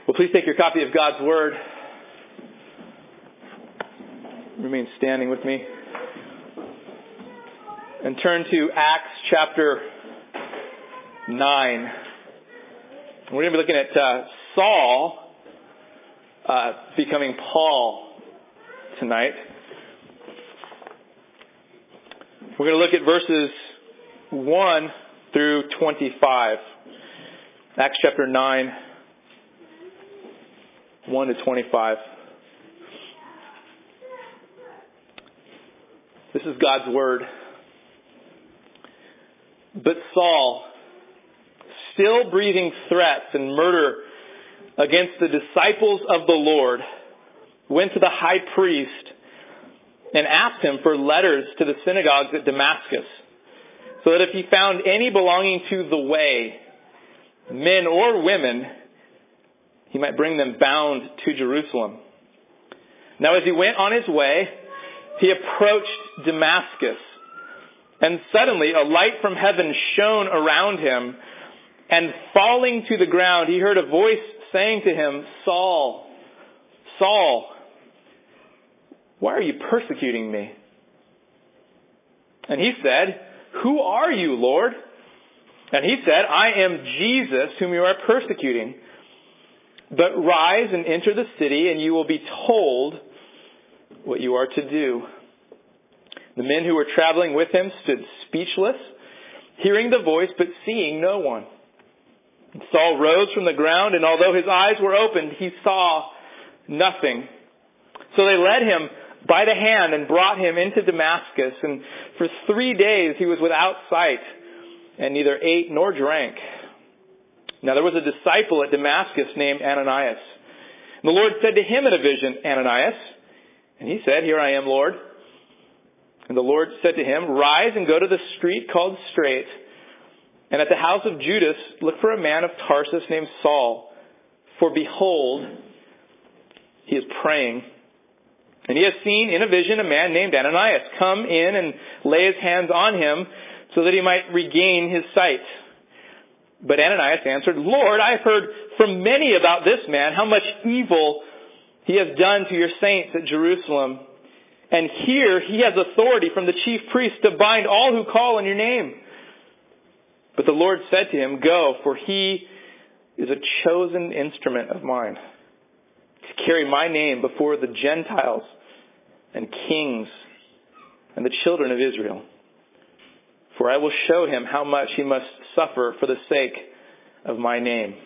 Well, please take your copy of God's Word. Remain standing with me. And turn to Acts chapter 9. We're going to be looking at Saul becoming Paul tonight. We're going to look at verses 1 through 25. Acts chapter 9, 1 to 25. This is God's Word. But Saul, still breathing threats and murder against the disciples of the Lord, went to the high priest and asked him for letters to the synagogues at Damascus, so that if he found any belonging to the way, men or women, he might bring them bound to Jerusalem. Now as he went on his way, he approached Damascus, and suddenly a light from heaven shone around him, and falling to the ground, he heard a voice saying to him, "Saul, Saul, why are you persecuting me?" And he said, "Who are you, Lord?" And he said, "I am Jesus, whom you are persecuting. But rise and enter the city, and you will be told what you are to do." The men who were traveling with him stood speechless, hearing the voice, but seeing no one. And Saul rose from the ground, and although his eyes were opened, he saw nothing. So they led him by the hand and brought him into Damascus. And for 3 days he was without sight, and neither ate nor drank. Now there was a disciple at Damascus named Ananias. And the Lord said to him in a vision, "Ananias." And he said, "Here I am, Lord." And the Lord said to him, "Rise and go to the street called Straight, and at the house of Judas look for a man of Tarsus named Saul. For behold, he is praying. And he has seen in a vision a man named Ananias come in and lay his hands on him so that he might regain his sight." But Ananias answered, "Lord, I have heard from many about this man, how much evil he has done to your saints at Jerusalem. And here he has authority from the chief priest to bind all who call on your name." But the Lord said to him, "Go, for he is a chosen instrument of mine to carry my name before the Gentiles and kings and the children of Israel. For I will show him how much he must suffer for the sake of my name."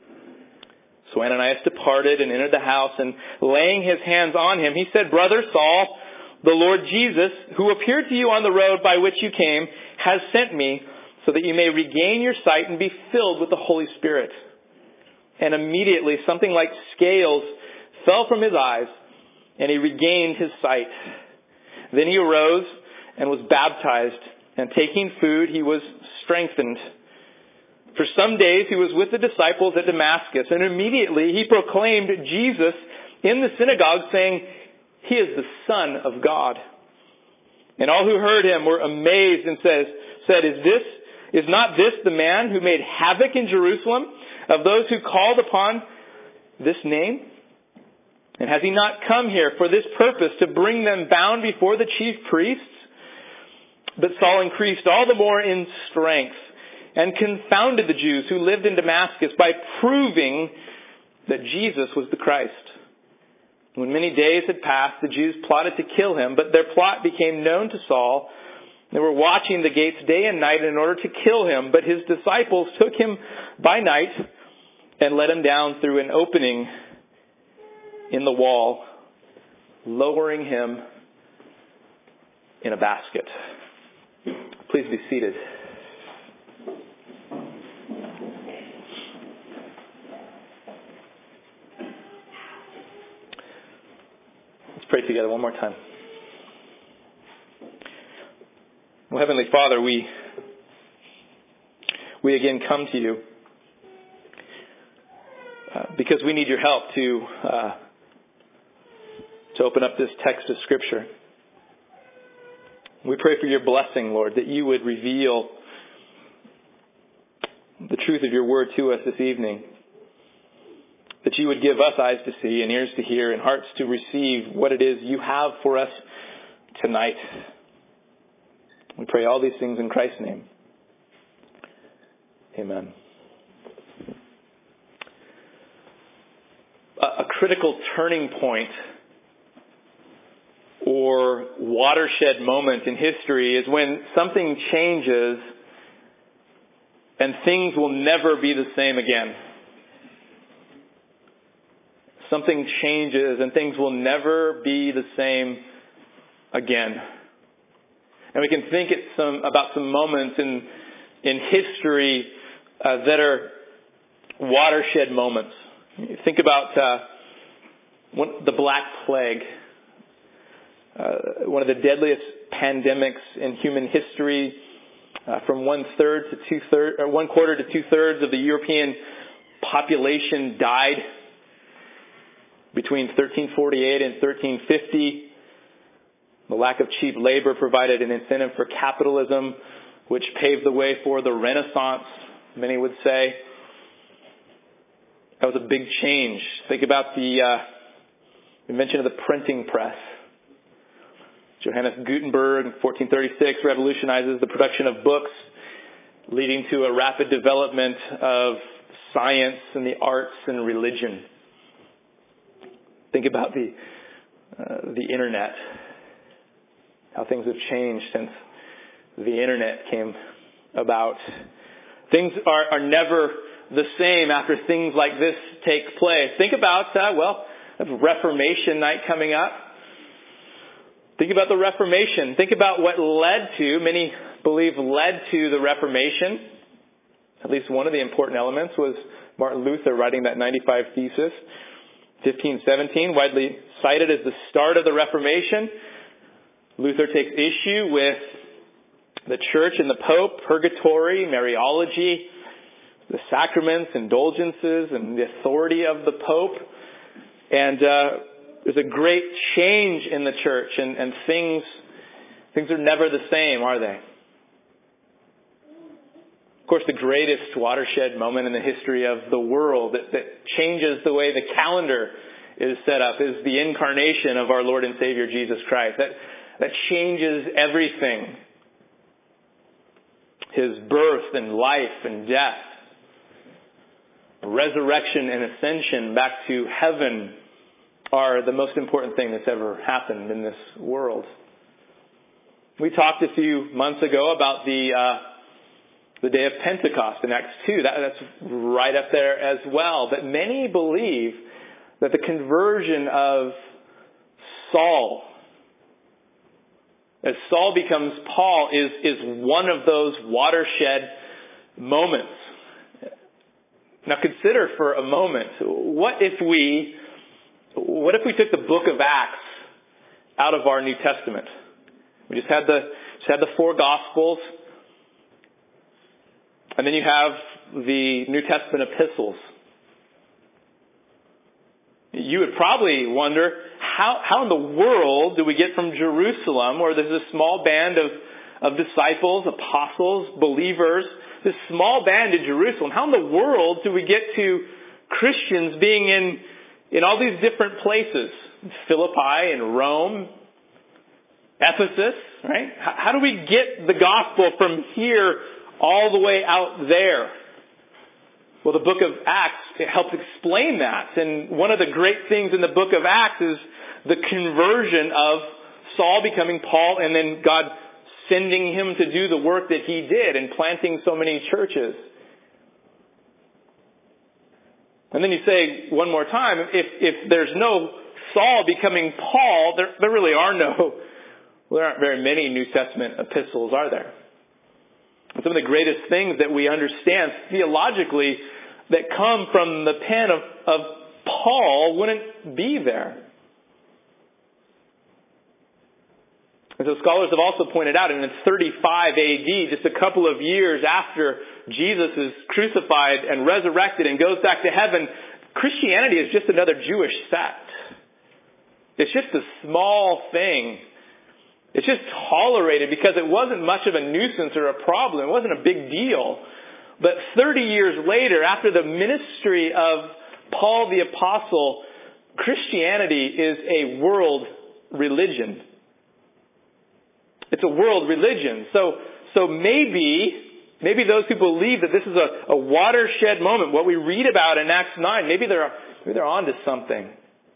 So Ananias departed and entered the house, and laying his hands on him, he said, "Brother Saul, the Lord Jesus, who appeared to you on the road by which you came, has sent me so that you may regain your sight and be filled with the Holy Spirit." And immediately something like scales fell from his eyes, and he regained his sight. Then he arose and was baptized, and taking food, he was strengthened. For some days he was with the disciples at Damascus, and immediately he proclaimed Jesus in the synagogue, saying, "He is the Son of God." And all who heard him were amazed and said, Is not this the man who made havoc in Jerusalem of those who called upon this name? And has he not come here for this purpose, to bring them bound before the chief priests?" But Saul increased all the more in strength and confounded the Jews who lived in Damascus by proving that Jesus was the Christ. When many days had passed, the Jews plotted to kill him, but their plot became known to Saul. They were watching the gates day and night in order to kill him, but his disciples took him by night and let him down through an opening in the wall, lowering him in a basket. Please be seated. Let's pray together one more time. Well, Heavenly Father, we again come to you because we need your help to open up this text of Scripture. We pray for your blessing, Lord, that you would reveal the truth of your word to us this evening, that that you would give us eyes to see and ears to hear and hearts to receive what it is you have for us tonight. We pray all these things in Christ's name. Amen. A critical turning point or watershed moment in history is when something changes and things will never be the same again. Something changes and things will never be the same again. And we can think about some moments in history that are watershed moments. Think about the Black Plague, one of the deadliest pandemics in human history. From 1/3 to 2/3, or 1/4 to 2/3 of the European population died between 1348 and 1350. The lack of cheap labor provided an incentive for capitalism, which paved the way for the Renaissance, many would say. That was a big change. Think about the invention of the printing press. Johannes Gutenberg in 1436 revolutionizes the production of books, leading to a rapid development of science and the arts and religion. Think about the internet, how things have changed since the internet came about. Things are never the same after things like this take place. Think about, Reformation night coming up. Think about the Reformation. Think about what many believe led to the Reformation. At least one of the important elements was Martin Luther writing that 95 Thesis, 1517, widely cited as the start of the Reformation. Luther takes issue with the church and the Pope, purgatory, Mariology, the sacraments, indulgences, and the authority of the Pope. And there's a great change in the church, and things are never the same, are they? Of course, the greatest watershed moment in the history of the world that changes the way the calendar is set up is the incarnation of our Lord and Savior Jesus Christ. That changes everything. His birth and life and death, resurrection and ascension back to heaven are the most important thing that's ever happened in this world. We talked a few months ago about the day of Pentecost in Acts 2. That's right up there as well. But many believe that the conversion of Saul, as Saul becomes Paul, is one of those watershed moments. Now consider for a moment, what if we took the book of Acts out of our New Testament? We just had the four Gospels, and then you have the New Testament epistles. You would probably wonder, how in the world do we get from Jerusalem, where there's a small band of disciples, apostles, believers, this small band in Jerusalem, how in the world do we get to Christians being in all these different places? Philippi and Rome, Ephesus, right? How do we get the gospel from here all the way out there? Well, the book of Acts, it helps explain that. And one of the great things in the book of Acts is the conversion of Saul becoming Paul, and then God sending him to do the work that he did and planting so many churches. And then you say one more time, if there's no Saul becoming Paul, there really aren't very many New Testament epistles, are there? And some of the greatest things that we understand theologically that come from the pen of Paul wouldn't be there. And so scholars have also pointed out, in 35 AD, just a couple of years after Jesus is crucified and resurrected and goes back to heaven, Christianity is just another Jewish sect. It's just a small thing. It's just tolerated because it wasn't much of a nuisance or a problem. It wasn't a big deal. But 30 years later, after the ministry of Paul the Apostle, Christianity is a world religion. It's a world religion. So maybe those who believe that this is a watershed moment, what we read about in Acts 9, maybe they're on to something.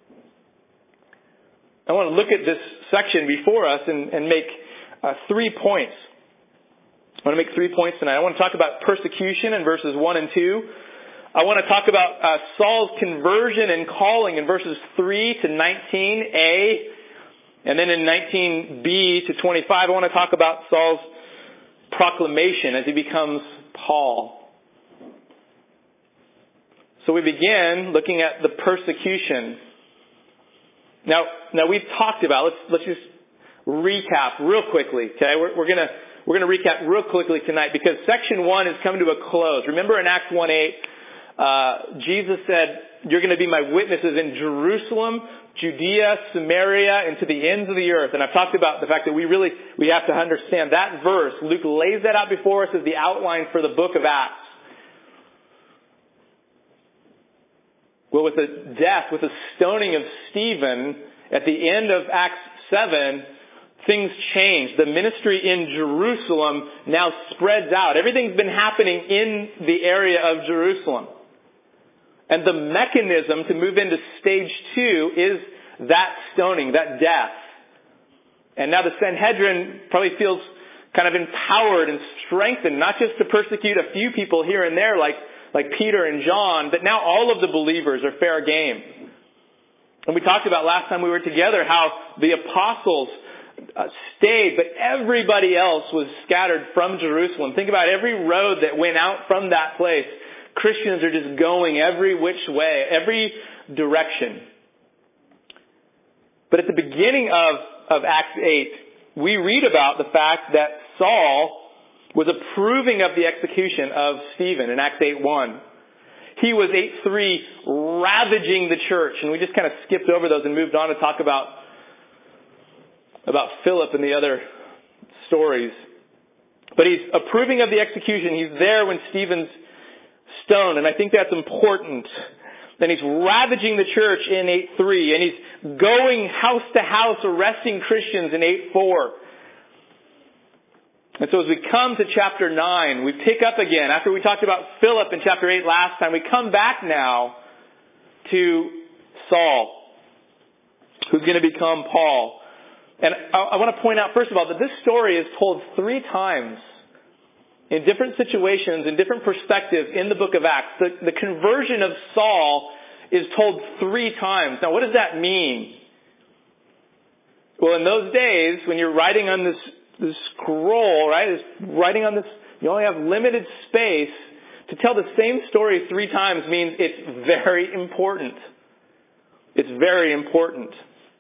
I want to look at this section before us and make 3 points. I want to make 3 points tonight. I want to talk about persecution in verses 1 and 2. I want to talk about Saul's conversion and calling in verses 3 to 19a. And then in 19b to 25, I want to talk about Saul's proclamation as he becomes Paul. So we begin looking at the persecution. Now we've talked about, let's just recap real quickly, okay? We're going to recap real quickly tonight because section 1 is coming to a close. Remember in Acts 1:8, Jesus said, "You're going to be my witnesses in Jerusalem, Judea, Samaria, and to the ends of the earth." And I've talked about the fact that we have to understand that verse. Luke lays that out before us as the outline for the book of Acts. Well, with the death, with the stoning of Stephen at the end of Acts 7, things change. The ministry in Jerusalem now spreads out. Everything's been happening in the area of Jerusalem. And the mechanism to move into stage 2 is that stoning, that death. And now the Sanhedrin probably feels kind of empowered and strengthened, not just to persecute a few people here and there like Peter and John, but now all of the believers are fair game. And we talked about last time we were together how the apostles stayed, but everybody else was scattered from Jerusalem. Think about every road that went out from that place. Christians are just going every which way, every direction. But at the beginning of Acts 8, we read about the fact that Saul was approving of the execution of Stephen in Acts 8:1. He was 8:3 ravaging the church, and we just kind of skipped over those and moved on to talk about Philip and the other stories. But he's approving of the execution. He's there when Stephen's stoned, and I think that's important. Then he's ravaging the church in 8:3, and he's going house to house arresting Christians in 8:4. And so as we come to chapter 9, we pick up again. After we talked about Philip in chapter 8 last time, we come back now to Saul, who's going to become Paul. And I want to point out, first of all, that this story is told 3 times in different situations, in different perspectives in the book of Acts. The conversion of Saul is told 3 times. Now, what does that mean? Well, in those days, when you're writing on this scroll, right, writing on this, you only have limited space. To tell the same story 3 times means it's very important. It's very important.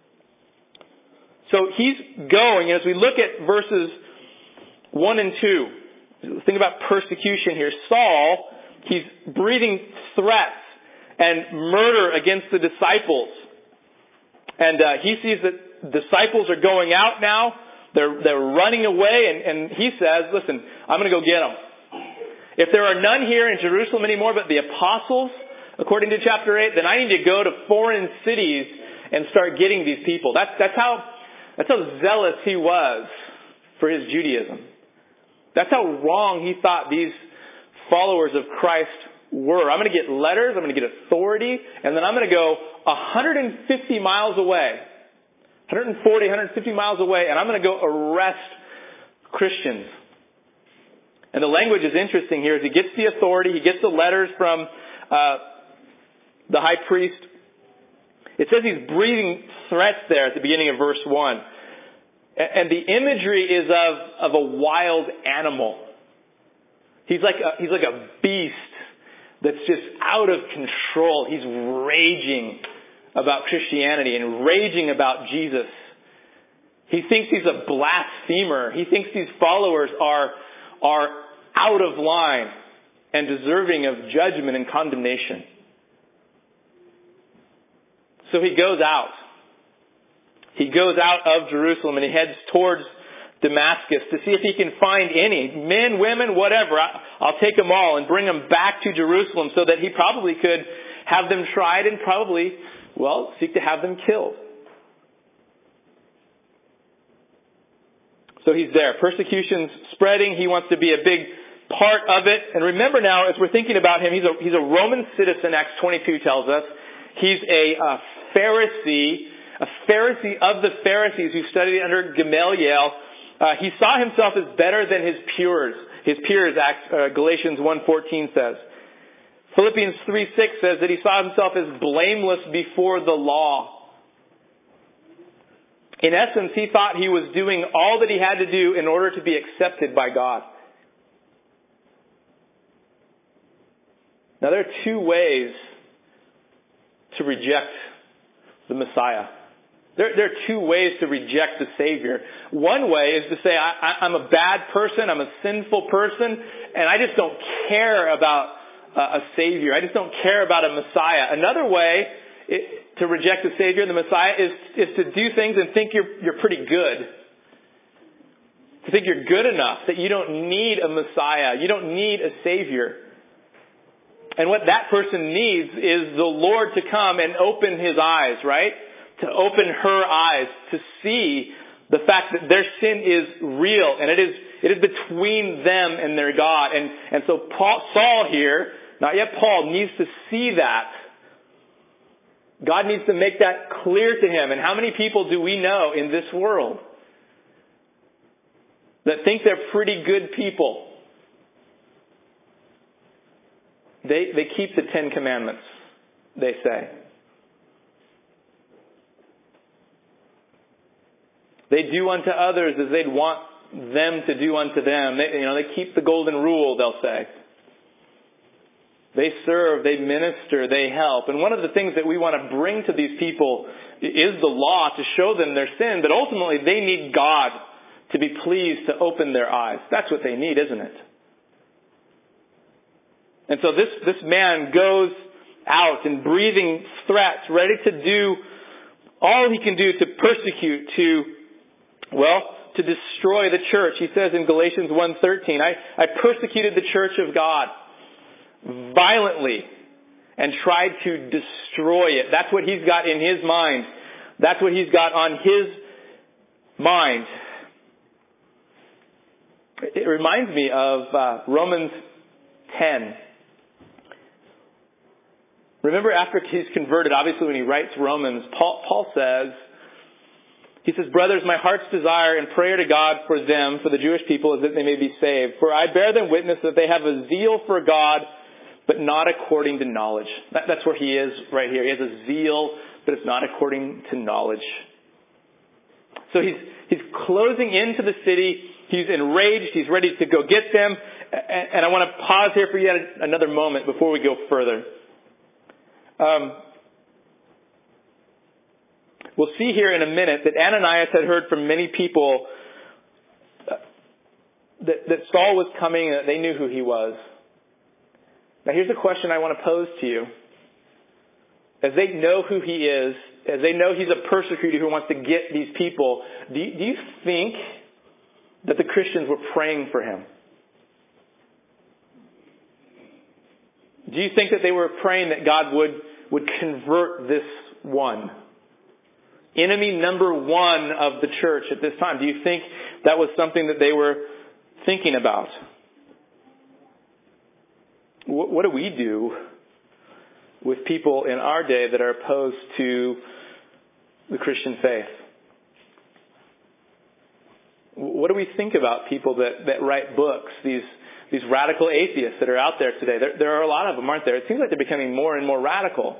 So he's going, as we look at verses 1 and 2, think about persecution here. Saul, he's breathing threats and murder against the disciples. And he sees that disciples are going out now. They're running away, and he says, listen, I'm going to go get them. If there are none here in Jerusalem anymore but the apostles, according to chapter 8, then I need to go to foreign cities and start getting these people. That's how zealous he was for his Judaism. That's how wrong he thought these followers of Christ were. I'm going to get letters, I'm going to get authority, and then I'm going to go 150 miles away. 140, 150 miles away, and I'm going to go arrest Christians. And the language is interesting here. As he gets the authority, he gets the letters from the high priest. It says he's breathing threats there at the beginning of verse 1. And the imagery is of a wild animal. He's like a beast that's just out of control. He's raging about Christianity and raging about Jesus. He thinks he's a blasphemer. He thinks these followers are out of line and deserving of judgment and condemnation. So he goes out. He goes out of Jerusalem and he heads towards Damascus to see if he can find any men, women, whatever. I'll take them all and bring them back to Jerusalem so that he probably could have them tried, and probably, seek to have them killed. So he's there. Persecution's spreading. He wants to be a big part of it. And remember now, as we're thinking about him, he's a Roman citizen, Acts 22 tells us. He's a Pharisee of the Pharisees who studied under Gamaliel. He saw himself as better than his peers. Galatians 1:14 says. Philippians 3:6 says that he saw himself as blameless before the law. In essence, he thought he was doing all that he had to do in order to be accepted by God. Now, there are two ways to reject the Messiah. There are two ways to reject the Savior. One way is to say, I'm a bad person, I'm a sinful person, and I just don't care about a Savior. I just don't care about a Messiah. Another way to reject the Savior and the Messiah is to do things and think you're pretty good. To think you're good enough, that you don't need a Messiah. You don't need a Savior. And what that person needs is the Lord to come and open his eyes, right? To open her eyes to see the fact that their sin is real and it is between them and their God. And so Saul here, not yet Paul, needs to see that. God needs to make that clear to him. And how many people do we know in this world that think they're pretty good people? They keep the 10 Commandments, they say. They do unto others as they'd want them to do unto them. They keep the golden rule, they'll say. They serve, they minister, they help. And one of the things that we want to bring to these people is the law to show them their sin. But ultimately, they need God to be pleased to open their eyes. That's what they need, isn't it? And so this man goes out and breathing threats, ready to do all he can do to persecute, to destroy the church. He says in Galatians 1:13, I persecuted the church of God violently and tried to destroy it. That's what he's got in his mind. That's what he's got on his mind. It reminds me of Romans 10. Remember, after he's converted, obviously when he writes Romans, Paul says, he says, brothers, my heart's desire and prayer to God for them, for the Jewish people, is that they may be saved. For I bear them witness that they have a zeal for God, but not according to knowledge. That's where he is right here. He has a zeal, but it's not according to knowledge. So he's closing into the city. He's enraged. He's ready to go get them. And I want to pause here for yet another moment before we go further. We'll see here in a minute that Ananias had heard from many people that Saul was coming and that they knew who he was. Now here's a question I want to pose to you. As they know who he is, as they know he's a persecutor who wants to get these people, do you think that the Christians were praying for him? Do you think that they were praying that God would convert this one? Enemy number one of the church at this time. Do you think that was something that they were thinking about? What do we do with people in our day that are opposed to the Christian faith? What do we think about people that write books, these radical atheists that are out there today? There are a lot of them, aren't there? It seems like they're becoming more and more radical.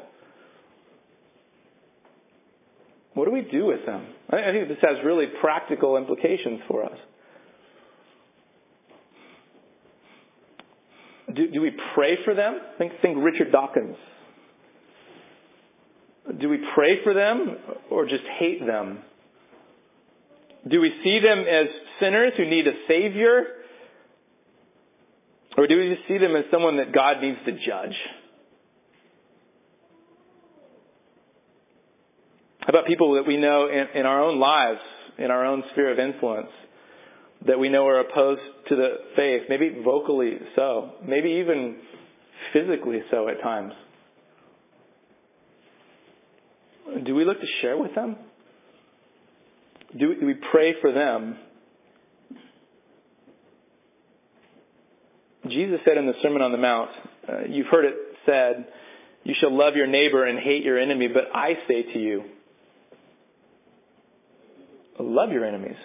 What do we do with them? I think this has really practical implications for us. Do we pray for them? Think Richard Dawkins. Do we pray for them or just hate them? Do we see them as sinners who need a Savior? Or do we just see them as someone that God needs to judge? How about people that we know in our own lives, in our own sphere of influence, that we know are opposed to the faith, maybe vocally so, maybe even physically so at times? do we look to share with them? Do we pray for them? Jesus said in the Sermon on the Mount, you've heard it said, you shall love your neighbor and hate your enemy, but I say to you, love your enemies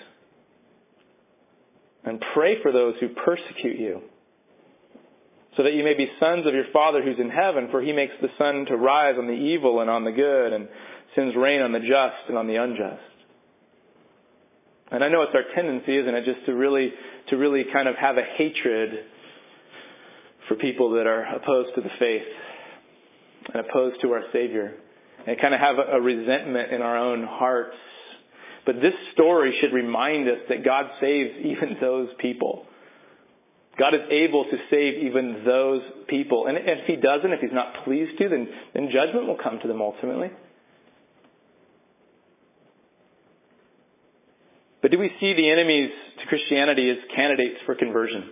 and pray for those who persecute you, so that you may be sons of your Father who's in heaven, for he makes the sun to rise on the evil and on the good, and sends rain on the just and on the unjust. And I know it's our tendency, isn't it, just to really kind of have a hatred for people that are opposed to the faith and opposed to our Savior, and kind of have a resentment in our own hearts. But this story should remind us that God saves even those people. God is able to save even those people. And if he doesn't, if he's not pleased to, then judgment will come to them ultimately. But do we see the enemies to Christianity as candidates for conversion?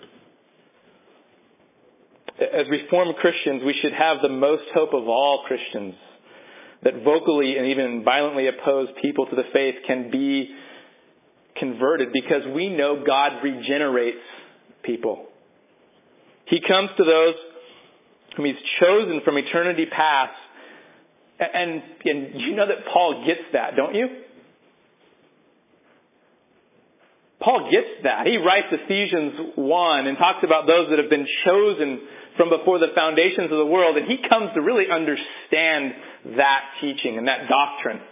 As Reformed Christians, we should have the most hope of all Christians, that vocally and even violently opposed people to the faith can be converted, because we know God regenerates people. He comes to those whom he's chosen from eternity past. And you know that Paul gets that, don't you? Paul gets that. He writes Ephesians 1 and talks about those that have been chosen from before the foundations of the world. And he comes to really understand that teaching and that doctrine.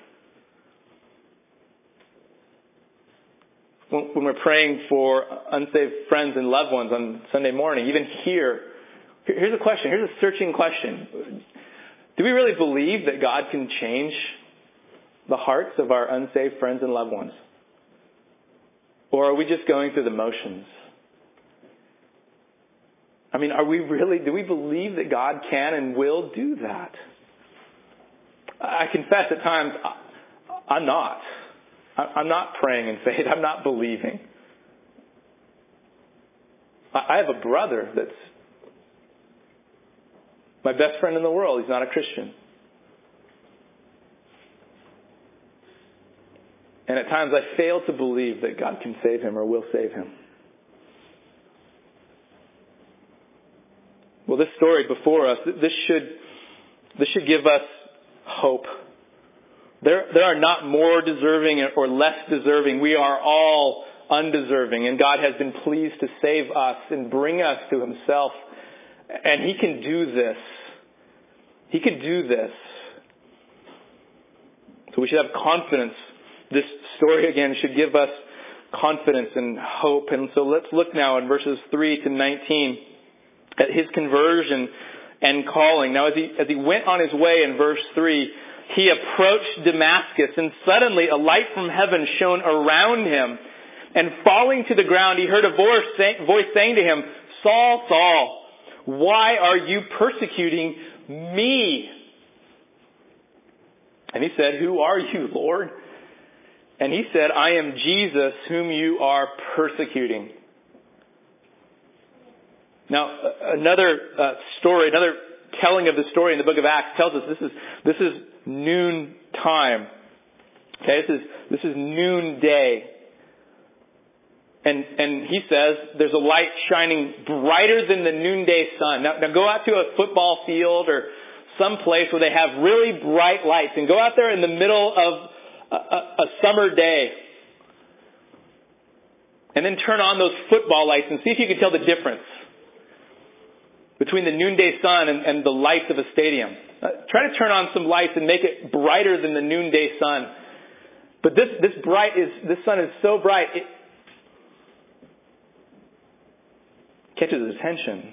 When we're praying for unsaved friends and loved ones on Sunday morning, even here's a question. Here's a searching question. Do we really believe that God can change the hearts of our unsaved friends and loved ones? Or are we just going through the motions? I mean, do we believe that God can and will do that? I confess at times, I'm not. I'm not praying in faith. I'm not believing. I have a brother that's my best friend in the world. He's not a Christian. And at times I fail to believe that God can save him or will save him. Well, this story before us, this should give us hope. There are not more deserving or less deserving. We are all undeserving. And God has been pleased to save us and bring us to himself. And he can do this. He can do this. So we should have confidence. This story, again, should give us confidence and hope. And so let's look now in verses 3 to 19 at his conversion and calling. Now, as he went on his way in verse 3, he approached Damascus, and suddenly a light from heaven shone around him. And falling to the ground, he heard a voice saying to him, Saul, Saul, why are you persecuting me? And he said, Who are you, Lord? And he said, I am Jesus, whom you are persecuting. Now, another story, another telling of the story in the book of Acts tells us this is noon time. Okay, this is noonday. And he says there's a light shining brighter than the noonday sun. Now go out to a football field or some place where they have really bright lights, and go out there in the middle of a summer day, and then turn on those football lights and see if you can tell the difference between the noonday sun and the lights of a stadium. Try to turn on some lights and make it brighter than the noonday sun. But this sun is so bright, it catches his attention.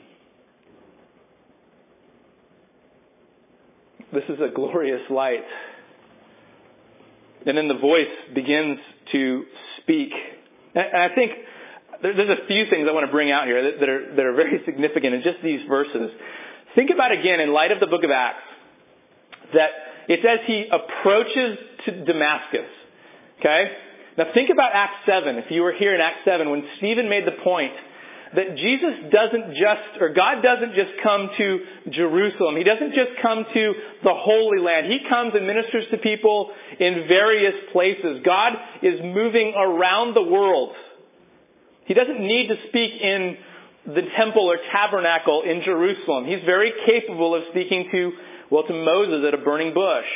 This is a glorious light. And then the voice begins to speak. And I think there's a few things I want to bring out here that are very significant in just these verses. Think about again, in light of the book of Acts, that it's as he approaches to Damascus. Okay? Now think about Acts 7. If you were here in Acts 7, when Stephen made the point that Jesus doesn't just, or God doesn't just come to Jerusalem. He doesn't just come to the Holy Land. He comes and ministers to people in various places. God is moving around the world. He doesn't need to speak in the temple or tabernacle in Jerusalem. He's very capable of speaking to Moses at a burning bush.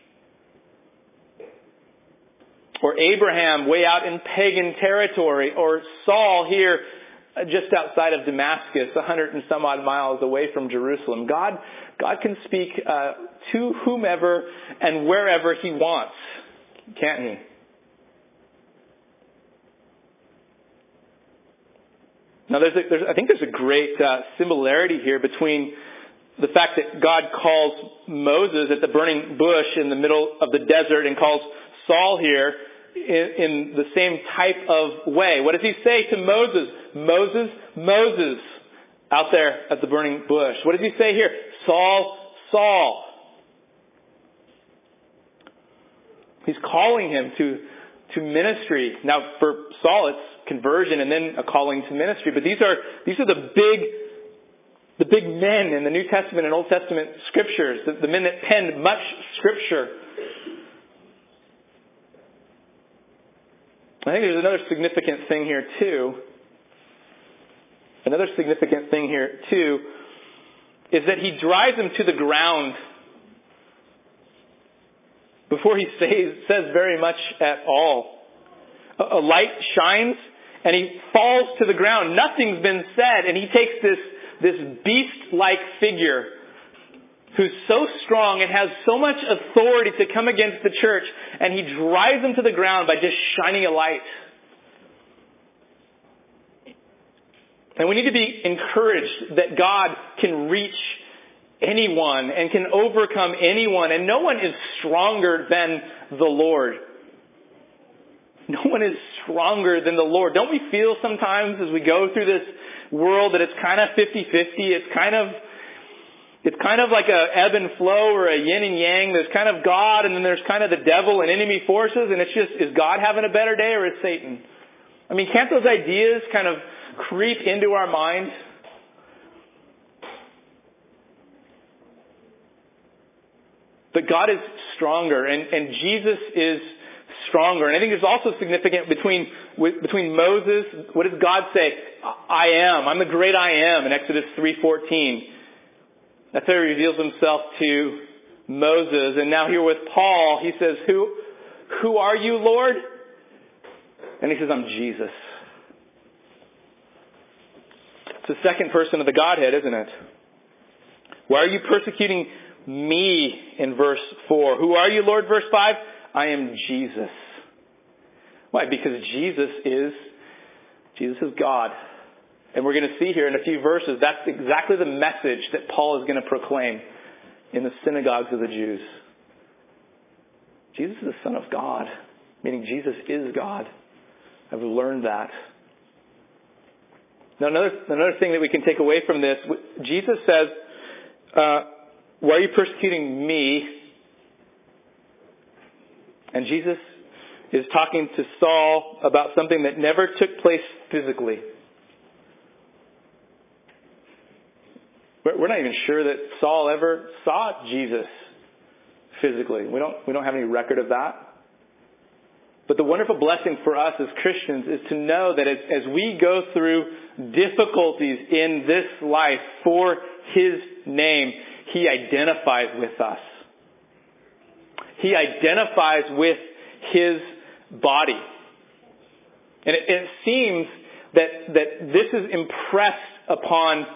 Or Abraham way out in pagan territory. Or Saul here just outside of Damascus, 100 and some odd miles away from Jerusalem. God can speak to whomever and wherever He wants, can't He? Now, I think there's a great similarity here between the fact that God calls Moses at the burning bush in the middle of the desert and calls Saul here in the same type of way. What does He say to Moses? Moses, Moses, out there at the burning bush. What does He say here? Saul, Saul. He's calling him to ministry. Now, for Saul, it's conversion and then a calling to ministry. But these are the big men in the New Testament and Old Testament scriptures, the men that penned much scripture. I think there's another significant thing here too. Another significant thing here too is that He drives him to the ground before He says very much at all. A light shines and he falls to the ground. Nothing's been said, and he takes this beast-like figure who's so strong and has so much authority to come against the church, and he drives him to the ground by just shining a light. And we need to be encouraged that God can reach anyone and can overcome anyone, and no one is stronger than the Lord. No one is stronger than the Lord. Don't we feel sometimes as we go through this world that it's kind of 50-50? It's kind of like a ebb and flow or a yin and yang. There's kind of God, and then there's kind of the devil and enemy forces, and it's just, is God having a better day or is Satan? I mean, can't those ideas kind of creep into our mind? But God is stronger, and Jesus is stronger. And I think it's also significant between Moses. What does God say? I am. I'm the great I am in Exodus 3:14. That's how He reveals Himself to Moses. And now here with Paul, he says, Who are you, Lord? And he says, I'm Jesus. It's the second person of the Godhead, isn't it? Why are you persecuting me in verse 4? Who are you, Lord? Verse 5. I am Jesus. Why? Because Jesus is God. And we're going to see here in a few verses, that's exactly the message that Paul is going to proclaim in the synagogues of the Jews. Jesus is the Son of God, meaning Jesus is God. I've learned that. Now, another thing that we can take away from this, Jesus says, why are you persecuting me? And Jesus is talking to Saul about something that never took place physically. We're not even sure that Saul ever saw Jesus physically. We don't have any record of that. But the wonderful blessing for us as Christians is to know that as we go through difficulties in this life for His name, He identifies with us. He identifies with His body. And it seems that this is impressed upon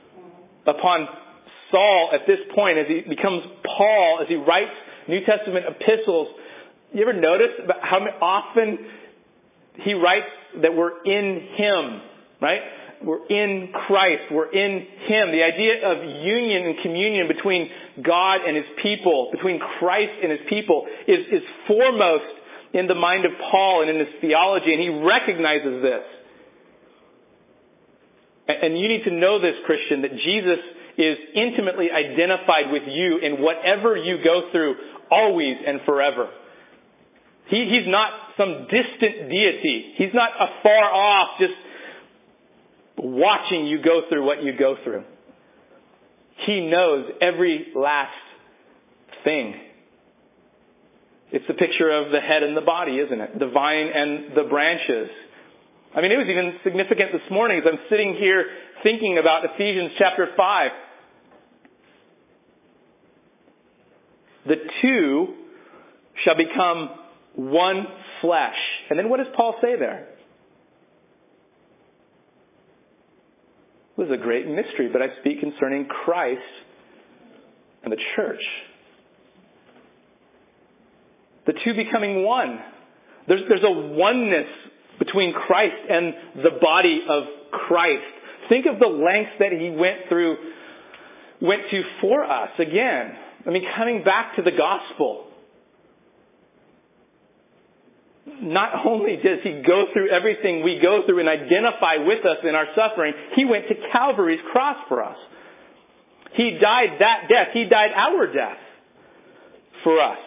Saul at this point as he becomes Paul, as he writes New Testament epistles. You ever notice about how often he writes that we're in Him, right? We're in Christ. We're in Him. The idea of union and communion between God and His people, between Christ and His people, is foremost in the mind of Paul and in his theology, and he recognizes this. And you need to know this, Christian, that Jesus is intimately identified with you in whatever you go through, always and forever. He's not some distant deity. He's not afar off, just watching you go through what you go through. He knows every last thing. It's the picture of the head and the body, isn't it? The vine and the branches. I mean, it was even significant this morning as I'm sitting here thinking about Ephesians chapter 5. The two shall become one flesh. And then what does Paul say there? It was a great mystery, but I speak concerning Christ and the church. The two becoming one. There's a oneness between Christ and the body of Christ. Think of the lengths that he went to for us. Again, I mean, coming back to the gospel. Not only does he go through everything we go through and identify with us in our suffering, he went to Calvary's cross for us. He died that death. He died our death for us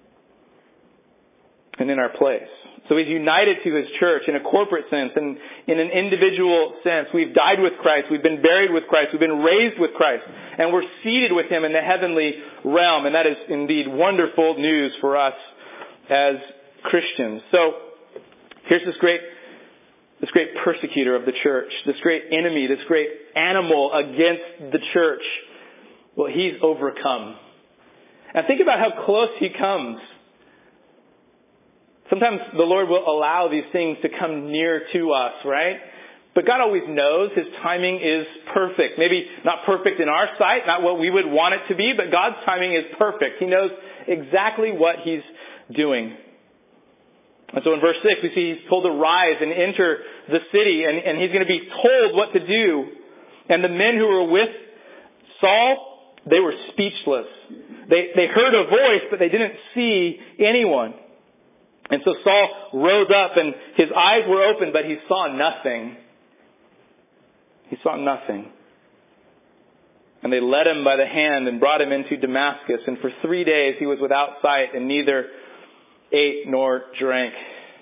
and in our place. So he's united to his church in a corporate sense and in an individual sense. We've died with Christ. We've been buried with Christ. We've been raised with Christ. And we're seated with him in the heavenly realm. And that is indeed wonderful news for us as Christians. So here's this great persecutor of the church, this great enemy, this great animal against the church. Well, he's overcome. And think about how close he comes. Sometimes the Lord will allow these things to come near to us, right? But God always knows his timing is perfect. Maybe not perfect in our sight, not what we would want it to be, but God's timing is perfect. He knows exactly what he's doing. And so in verse 6, we see he's told to rise and enter the city, and he's going to be told what to do. And the men who were with Saul, they were speechless. They heard a voice, but they didn't see anyone. And so Saul rose up, and his eyes were open, but he saw nothing. He saw nothing. And they led him by the hand and brought him into Damascus. And for 3 days he was without sight and neither ate nor drank.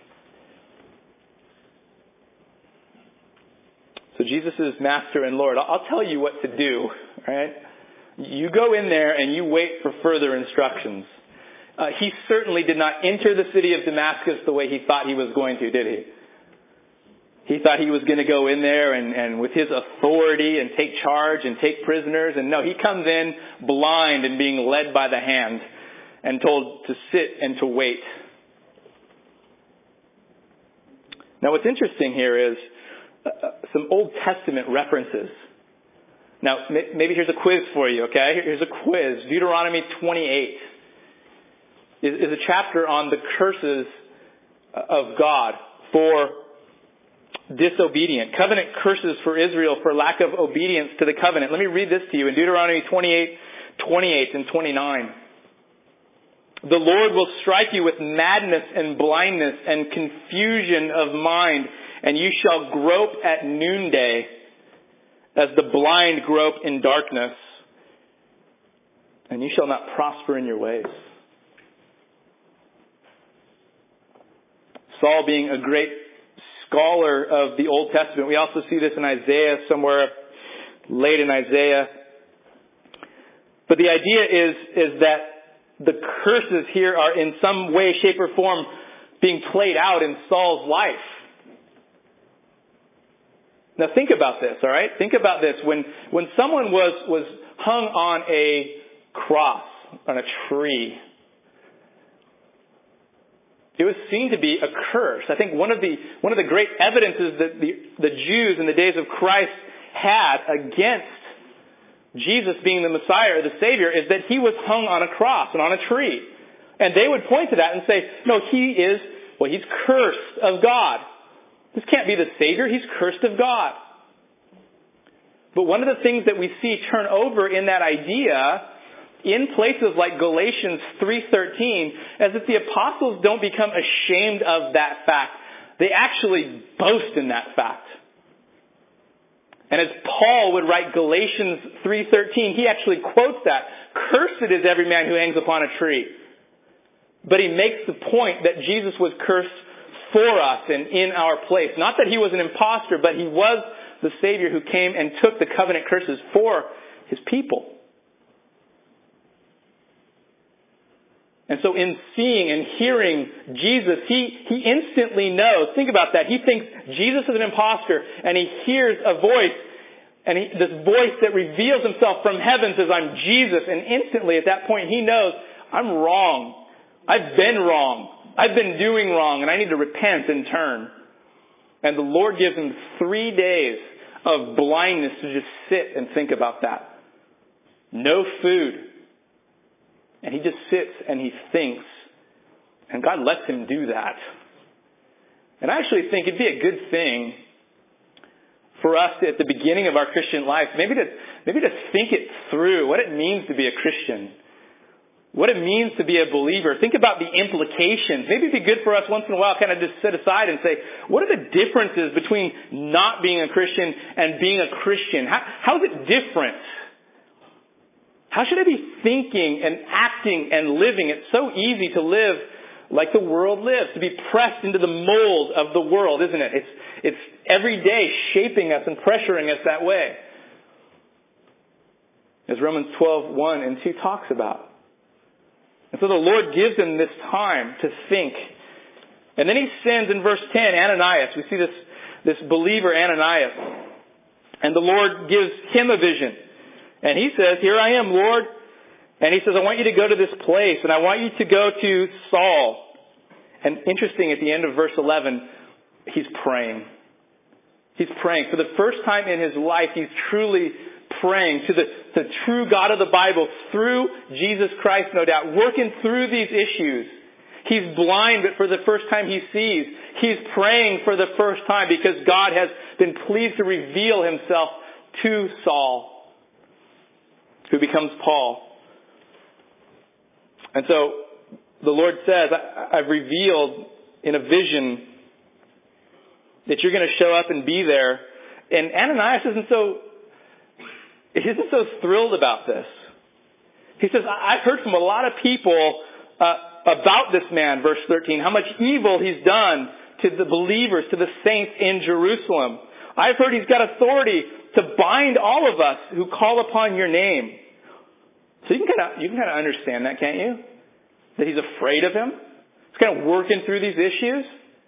So Jesus is Master and Lord. I'll tell you what to do, right? You go in there and you wait for further instructions. He certainly did not enter the city of Damascus the way he thought he was going to, did he? He thought he was going to go in there and with his authority and take charge and take prisoners. And no, he comes in blind and being led by the hand and told to sit and to wait. Now what's interesting here is some Old Testament references. Now maybe here's a quiz for you, okay? Here's a quiz. Deuteronomy 28 is a chapter on the curses of God for disobedient. Covenant curses for Israel for lack of obedience to the covenant. Let me read this to you in Deuteronomy 28 and 29. The Lord will strike you with madness and blindness and confusion of mind, and you shall grope at noonday as the blind grope in darkness, and you shall not prosper in your ways. Saul being a great scholar of the Old Testament. We also see this in Isaiah, somewhere late in Isaiah. But the idea is that the curses here are in some way, shape, or form being played out in Saul's life. Now think about this, all right? Think about this. When someone was hung on a cross, on a tree, it was seen to be a curse. I think one of the great evidences that the Jews in the days of Christ had against Jesus being the Messiah or the Savior is that he was hung on a cross and on a tree. And they would point to that and say, no, he's cursed of God. This can't be the Savior. He's cursed of God. But one of the things that we see turn over in that idea in places like Galatians 3:13 is that the apostles don't become ashamed of that fact. They actually boast in that fact. And as Paul would write Galatians 3:13, he actually quotes that. Cursed is every man who hangs upon a tree. But he makes the point that Jesus was cursed for us and in our place. Not that he was an imposter, but he was the Savior who came and took the covenant curses for his people. And so in seeing and hearing Jesus, he instantly knows. Think about that. He thinks Jesus is an imposter, and he hears a voice, and this voice that reveals himself from heaven says, I'm Jesus. And instantly at that point he knows, I'm wrong. I've been wrong. I've been doing wrong, and I need to repent and turn. And the Lord gives him 3 days of blindness to just sit and think about that. No food. And he just sits and he thinks. And God lets him do that. And I actually think it'd be a good thing for us to, at the beginning of our Christian life, maybe to think it through, what it means to be a Christian. What it means to be a believer. Think about the implications. Maybe it'd be good for us once in a while kind of just sit aside and say, what are the differences between not being a Christian and being a Christian? How is it different? How should I be thinking and acting and living? It's so easy to live like the world lives, to be pressed into the mold of the world, isn't it? It's every day shaping us and pressuring us that way. As Romans 12:1 and 2 talks about. And so the Lord gives him this time to think. And then he sends in verse 10, Ananias. We see this believer, Ananias. And the Lord gives him a vision. And he says, here I am, Lord. And he says, I want you to go to this place. And I want you to go to Saul. And interesting, at the end of verse 11, he's praying. He's praying. For the first time in his life, he's truly praying to the true God of the Bible through Jesus Christ, no doubt, working through these issues. He's blind, but for the first time he sees. He's praying for the first time because God has been pleased to reveal himself to Saul, who becomes Paul. And so the Lord says, I've revealed in a vision that you're going to show up and be there. And Ananias isn't so thrilled about this. He says, I've heard from a lot of people about this man, verse 13, how much evil he's done to the believers, to the saints in Jerusalem. I've heard he's got authority to bind all of us who call upon your name. So you can kind of understand that, can't you? That he's afraid of him. He's kind of working through these issues.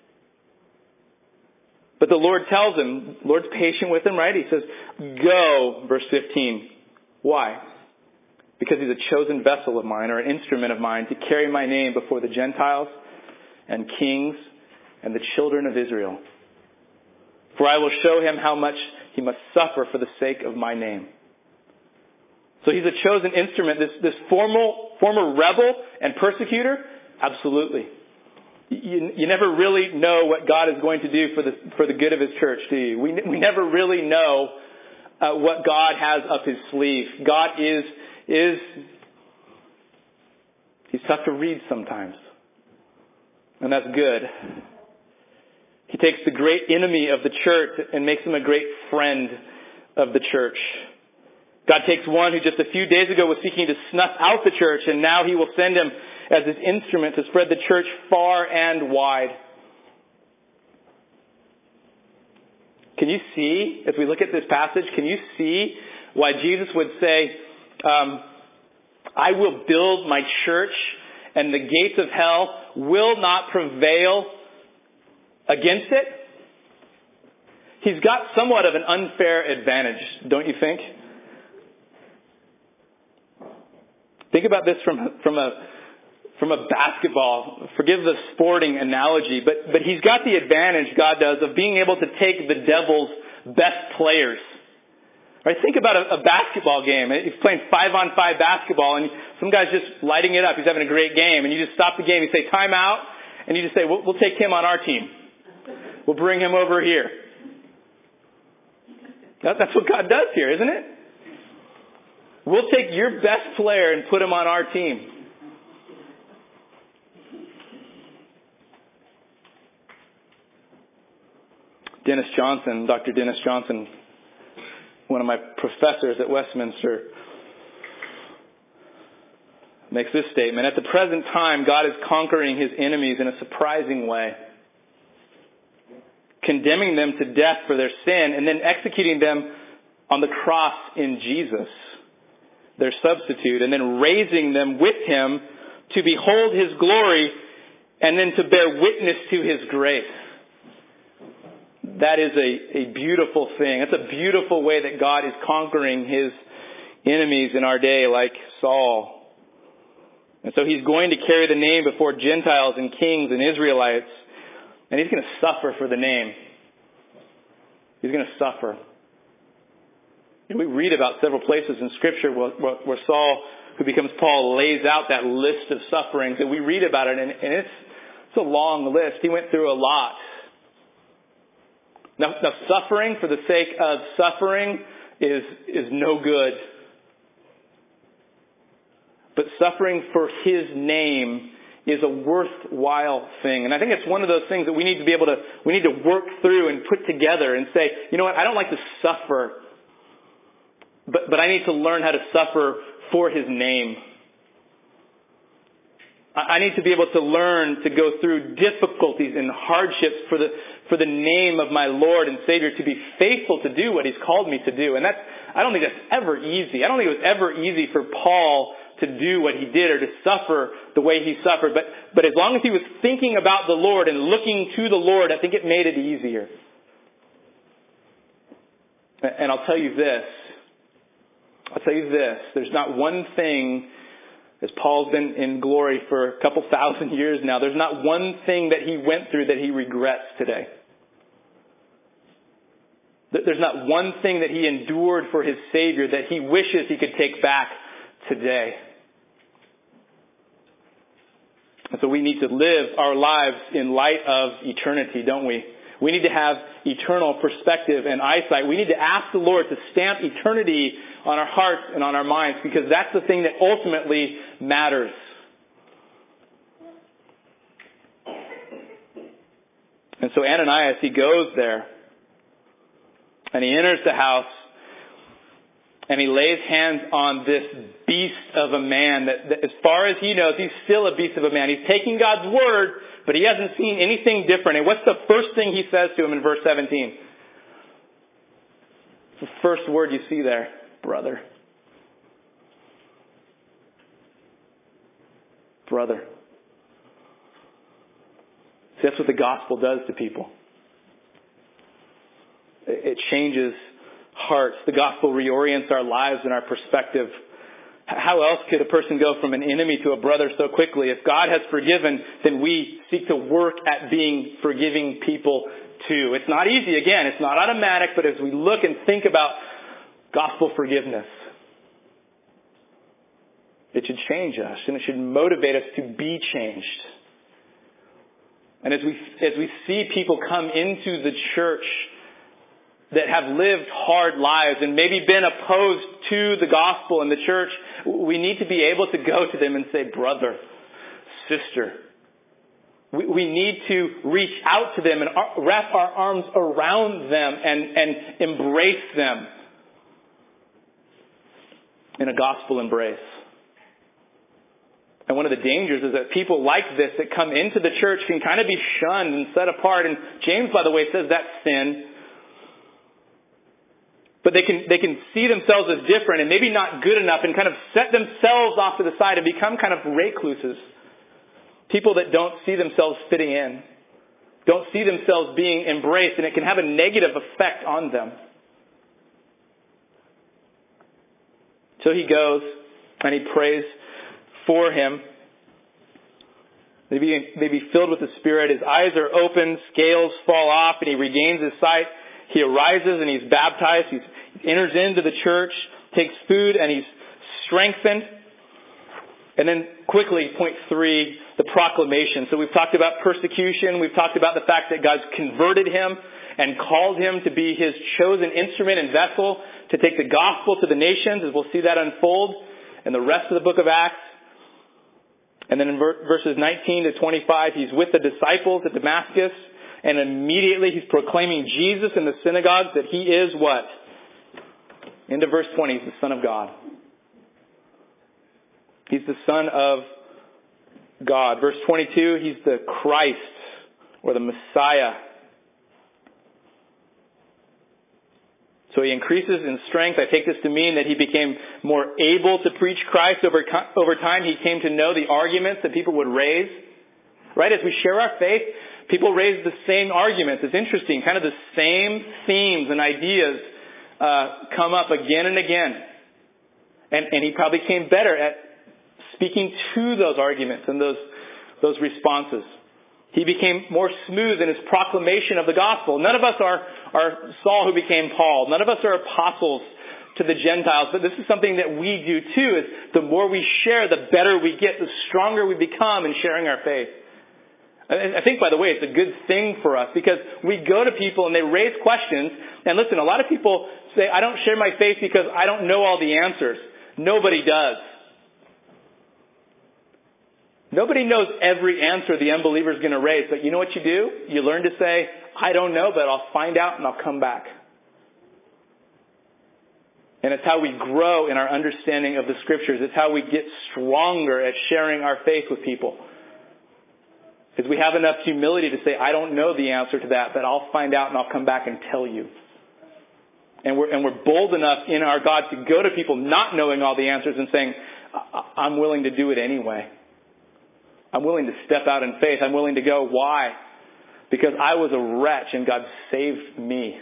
But the Lord tells him, the Lord's patient with him, right? He says, go, verse 15. Why? Because he's a chosen vessel of mine, or an instrument of mine, to carry my name before the Gentiles and kings and the children of Israel. For I will show him how much he must suffer for the sake of my name. So he's a chosen instrument. This former rebel and persecutor? Absolutely. You never really know what God is going to do for the good of his church, do you? We never really know what God has up his sleeve. God is he's tough to read sometimes. And that's good. He takes the great enemy of the church and makes him a great friend of the church. God takes one who just a few days ago was seeking to snuff out the church, and now he will send him as his instrument to spread the church far and wide. Can you see, as we look at this passage, can you see why Jesus would say, I will build my church and the gates of hell will not prevail against it? He's got somewhat of an unfair advantage, don't you think? Think about this from a basketball, forgive the sporting analogy, but he's got the advantage, God does, of being able to take the devil's best players. Right? Think about a basketball game. He's playing 5-on-5 basketball, and some guy's just lighting it up. He's having a great game, and you just stop the game. You say, time out, and you just say, we'll take him on our team. We'll bring him over here. That's what God does here, isn't it? We'll take your best player and put him on our team. Dr. Dennis Johnson, one of my professors at Westminster, makes this statement. At the present time, God is conquering his enemies in a surprising way. condemning them to death for their sin, and then executing them on the cross in Jesus, their substitute, and then raising them with him to behold his glory and then to bear witness to his grace. That is a beautiful thing. That's a beautiful way that God is conquering his enemies in our day, like Saul. And so he's going to carry the name before Gentiles and kings and Israelites, and he's going to suffer for the name. He's going to suffer. And we read about several places in Scripture where Saul, who becomes Paul, lays out that list of sufferings, and we read about it, and it's a long list. He went through a lot. Now, suffering for the sake of suffering is no good. But suffering for his name is a worthwhile thing. And I think it's one of those things that we need to work through and put together and say, you know what, I don't like to suffer, but I need to learn how to suffer for his name. I need to be able to learn to go through difficulties and hardships for the name of my Lord and Savior, to be faithful to do what he's called me to do. And I don't think that's ever easy. I don't think it was ever easy for Paul to do what he did or to suffer the way he suffered. But as long as he was thinking about the Lord and looking to the Lord, I think it made it easier. And I'll tell you this. There's not one thing, as Paul's been in glory for a couple thousand years now, there's not one thing that he went through that he regrets today. There's not one thing that he endured for his Savior that he wishes he could take back today. And so we need to live our lives in light of eternity, don't we? We need to have eternal perspective and eyesight. We need to ask the Lord to stamp eternity on our hearts and on our minds, because that's the thing that ultimately matters. And so Ananias, he goes there, and he enters the house, and he lays hands on this beast of a man that as far as he knows, he's still a beast of a man. He's taking God's word, but he hasn't seen anything different. And what's the first thing he says to him in verse 17? It's the first word you see there. Brother. Brother. See, that's what the gospel does to people. It changes hearts. The gospel reorients our lives and our perspective. How else could a person go from an enemy to a brother so quickly? If God has forgiven, then we seek to work at being forgiving people too. It's not easy. Again, it's not automatic, but as we look and think about gospel forgiveness, it should change us, and it should motivate us to be changed. And as we see people come into the church that have lived hard lives and maybe been opposed to the gospel in the church, we need to be able to go to them and say, brother, sister. We need to reach out to them and wrap our arms around them and embrace them in a gospel embrace. And one of the dangers is that people like this that come into the church can kind of be shunned and set apart. And James, by the way, says that's sin. But they can see themselves as different and maybe not good enough and kind of set themselves off to the side and become kind of recluses. People that don't see themselves fitting in. Don't see themselves being embraced, and it can have a negative effect on them. So he goes and he prays for him. They be filled with the Spirit. His eyes are open, scales fall off, and he regains his sight. He arises and he's baptized. He enters into the church, takes food, and he's strengthened. And then quickly, point 3, the proclamation. So we've talked about persecution. We've talked about the fact that God's converted him and called him to be his chosen instrument and vessel to take the gospel to the nations, as we'll see that unfold in the rest of the book of Acts. And then in verses 19 to 25, he's with the disciples at Damascus, and immediately he's proclaiming Jesus in the synagogues, that he is what? Into verse 20, he's the Son of God. He's the Son of God. Verse 22, he's the Christ, or the Messiah. So he increases in strength. I take this to mean that he became more able to preach Christ over time. He came to know the arguments that people would raise. Right? As we share our faith, people raise the same arguments. It's interesting. Kind of the same themes and ideas come up again and again. And he probably came better at speaking to those arguments and those responses. He became more smooth in his proclamation of the gospel. None of us are Saul who became Paul. None of us are apostles to the Gentiles. But this is something that we do too, is the more we share, the better we get, the stronger we become in sharing our faith. I think, by the way, it's a good thing for us because we go to people and they raise questions. And listen, a lot of people say, I don't share my faith because I don't know all the answers. Nobody does. Nobody knows every answer the unbeliever is going to raise. But you know what you do? You learn to say, I don't know, but I'll find out and I'll come back. And it's how we grow in our understanding of the Scriptures. It's how we get stronger at sharing our faith with people. Because we have enough humility to say, I don't know the answer to that, but I'll find out and I'll come back and tell you. And we're bold enough in our God to go to people not knowing all the answers and saying, I'm willing to do it anyway. I'm willing to step out in faith. I'm willing to go. Why? Because I was a wretch and God saved me.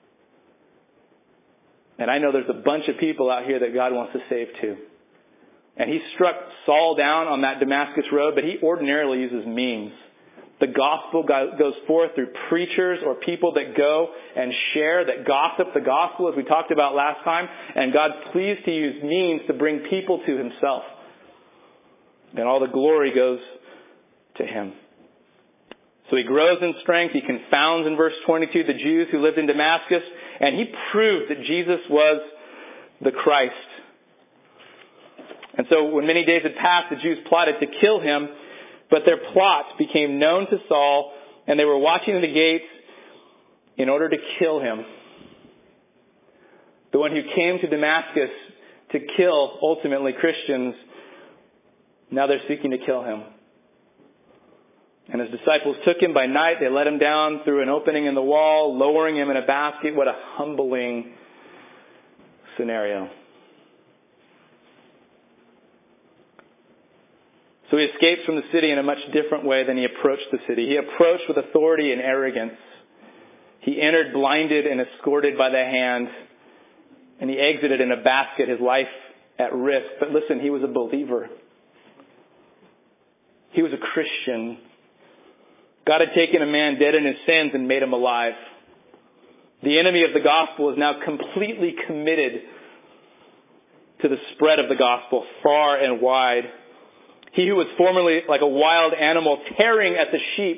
And I know there's a bunch of people out here that God wants to save too. And he struck Saul down on that Damascus road, but he ordinarily uses means. The gospel goes forth through preachers or people that go and share, that gossip the gospel, as we talked about last time. And God's pleased to use means to bring people to himself. And all the glory goes to him. So he grows in strength. He confounds, in verse 22, the Jews who lived in Damascus. And he proved that Jesus was the Christ. And so when many days had passed, the Jews plotted to kill him. But their plots became known to Saul. And they were watching the gates in order to kill him. The one who came to Damascus to kill, ultimately, Christians, now they're seeking to kill him. And his disciples took him by night. They let him down through an opening in the wall, lowering him in a basket. What a humbling scenario. So he escapes from the city in a much different way than he approached the city. He approached with authority and arrogance. He entered blinded and escorted by the hand. And he exited in a basket, his life at risk. But listen, he was a believer. He was a Christian. God had taken a man dead in his sins and made him alive. The enemy of the gospel is now completely committed to the spread of the gospel far and wide. He who was formerly like a wild animal tearing at the sheep,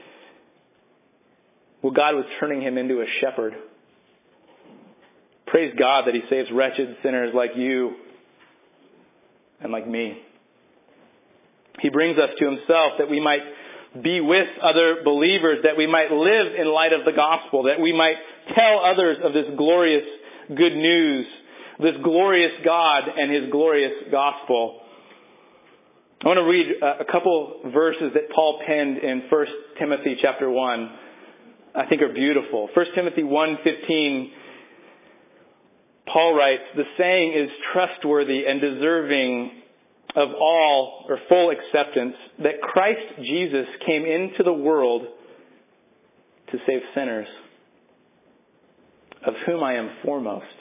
well, God was turning him into a shepherd. Praise God that he saves wretched sinners like you and like me. He brings us to himself that we might be with other believers, that we might live in light of the gospel, that we might tell others of this glorious good news, this glorious God and his glorious gospel. I want to read a couple verses that Paul penned in 1 Timothy chapter 1. I think are beautiful. 1 Timothy 1:15, Paul writes, "The saying is trustworthy and deserving of all or full acceptance, that Christ Jesus came into the world to save sinners, of whom I am foremost.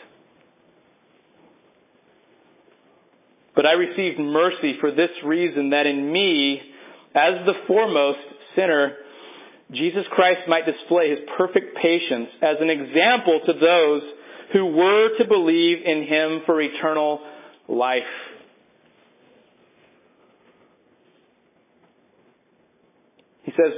But I received mercy for this reason, that in me, as the foremost sinner, Jesus Christ might display his perfect patience as an example to those who were to believe in him for eternal life." He says,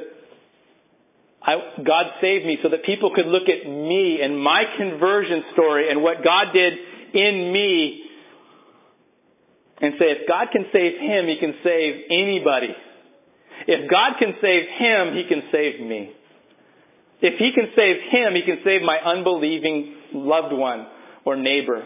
God saved me so that people could look at me and my conversion story and what God did in me and say, if God can save him, he can save anybody. If God can save him, he can save me. If he can save him, he can save my unbelieving loved one or neighbor.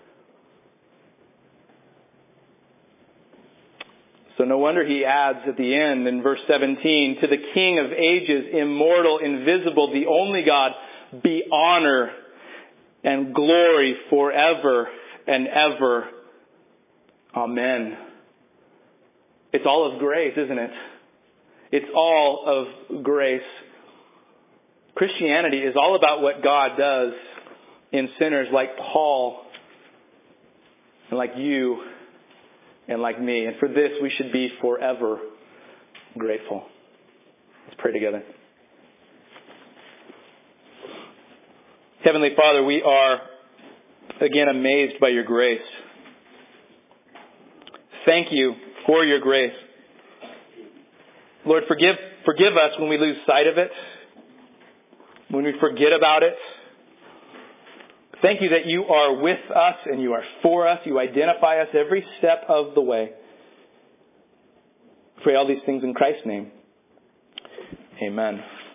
So no wonder he adds at the end in verse 17, "To the King of ages, immortal, invisible, the only God, be honor and glory forever and ever. Amen. It's all of grace, isn't it? It's all of grace. Christianity is all about what God does in sinners like Paul and like you and like me. And for this, we should be forever grateful. Let's pray together. Heavenly Father, we are again amazed by your grace. Thank you for your grace. Lord, forgive us when we lose sight of it, when we forget about it. Thank you that you are with us and you are for us. You identify us every step of the way. Pray all these things in Christ's name. Amen.